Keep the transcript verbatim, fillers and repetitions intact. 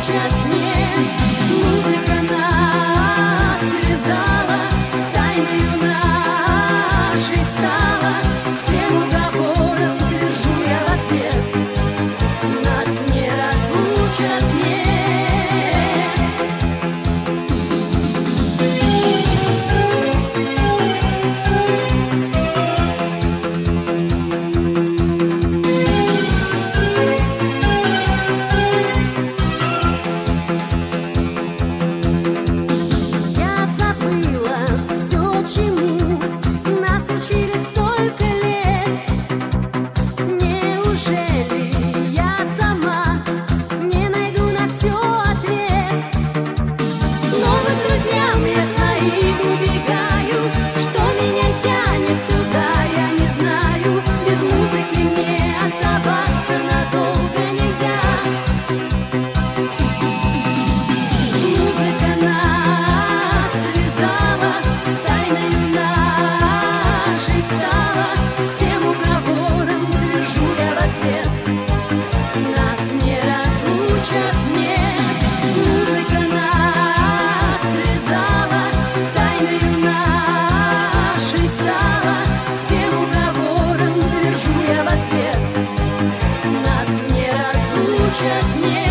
разлучат нет. Музыка нас связала, тайною нашей стала. Всем уговорам твержу я в ответ: нас не разлучат нет. Я забыла все, чему нас учили столько лет. Неужели я сама не найду на все ответ? Снова к друзьям я своим убегаю. Что меня тянет сюда, я не знаю. Без музыки мне оставаться надолго нельзя. Музыка нас связала, тайною нашей стала. Всем уговорам твержу я в ответ: нас не разлучат нет. Музыка нас связала, тайною нашей стала. Всем уговорам твержу я в ответ: нас не разлучат нет.